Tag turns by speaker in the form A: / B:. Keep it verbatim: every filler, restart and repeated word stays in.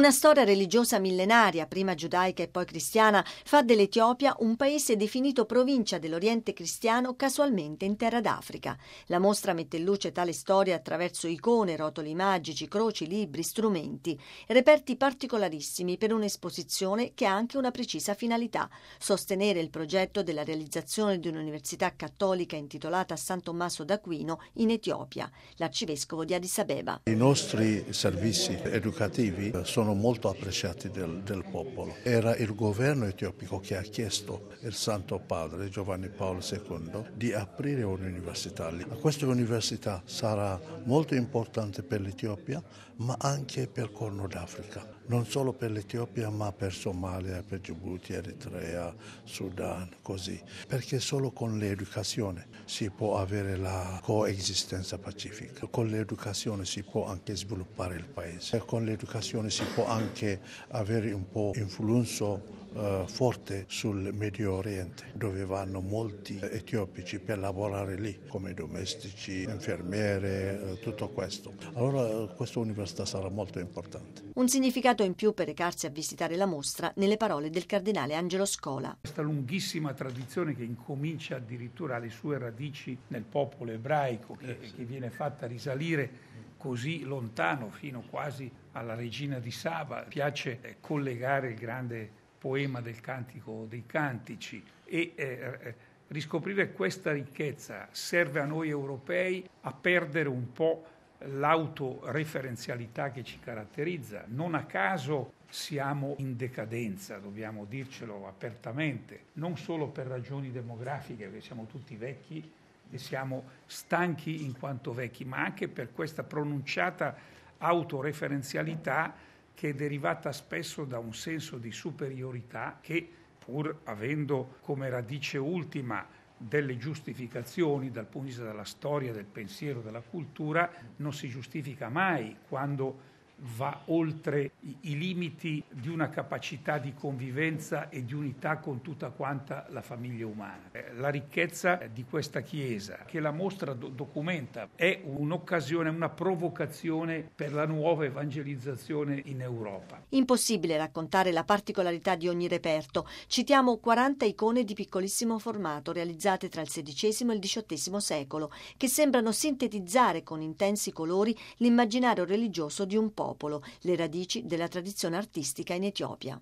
A: Una storia religiosa millenaria, prima giudaica e poi cristiana, fa dell'Etiopia un paese definito provincia dell'Oriente cristiano casualmente in terra d'Africa. La mostra mette in luce tale storia attraverso icone, rotoli magici, croci, libri, strumenti, reperti particolarissimi per un'esposizione che ha anche una precisa finalità: sostenere il progetto della realizzazione di un'università cattolica intitolata a San Tommaso d'Aquino in Etiopia, l'arcivescovo di Addis Abeba.
B: I nostri servizi educativi sono sono molto apprezzati del, del popolo. Era il governo etiopico che ha chiesto al Santo Padre Giovanni Paolo secondo di aprire un'università lì. Questa università sarà molto importante per l'Etiopia, ma anche per il Corno d'Africa. Non solo per l'Etiopia, ma per Somalia, per Djibouti, Eritrea, Sudan, così. Perché solo con l'educazione si può avere la coesistenza pacifica. Con l'educazione si può anche sviluppare il paese. Con l'educazione si può anche avere un po' influenza Uh, forte sul Medio Oriente, dove vanno molti etiopici per lavorare lì come domestici, infermiere, uh, tutto questo. Allora uh, questa università sarà molto importante.
A: Un significato in più per recarsi a visitare la mostra nelle parole del cardinale Angelo Scola.
C: Questa lunghissima tradizione che incomincia addirittura alle sue radici nel popolo ebraico, che, eh sì. che viene fatta risalire così lontano, fino quasi alla regina di Saba. Piace eh, collegare il grande poema del Cantico dei Cantici e eh, riscoprire questa ricchezza serve a noi europei a perdere un po' l'autoreferenzialità che ci caratterizza. Non a caso siamo in decadenza, dobbiamo dircelo apertamente, non solo per ragioni demografiche, perché siamo tutti vecchi e siamo stanchi in quanto vecchi, ma anche per questa pronunciata autoreferenzialità che è derivata spesso da un senso di superiorità che, pur avendo come radice ultima delle giustificazioni dal punto di vista della storia, del pensiero, della cultura, non si giustifica mai quando va oltre i, i limiti di una capacità di convivenza e di unità con tutta quanta la famiglia umana. La ricchezza di questa Chiesa, che la mostra do- documenta, è un'occasione, una provocazione per la nuova evangelizzazione in Europa.
A: Impossibile raccontare la particolarità di ogni reperto. Citiamo quaranta icone di piccolissimo formato realizzate tra il sedicesimo e il diciottesimo secolo, che sembrano sintetizzare con intensi colori l'immaginario religioso di un popolo, le radici della tradizione artistica in Etiopia.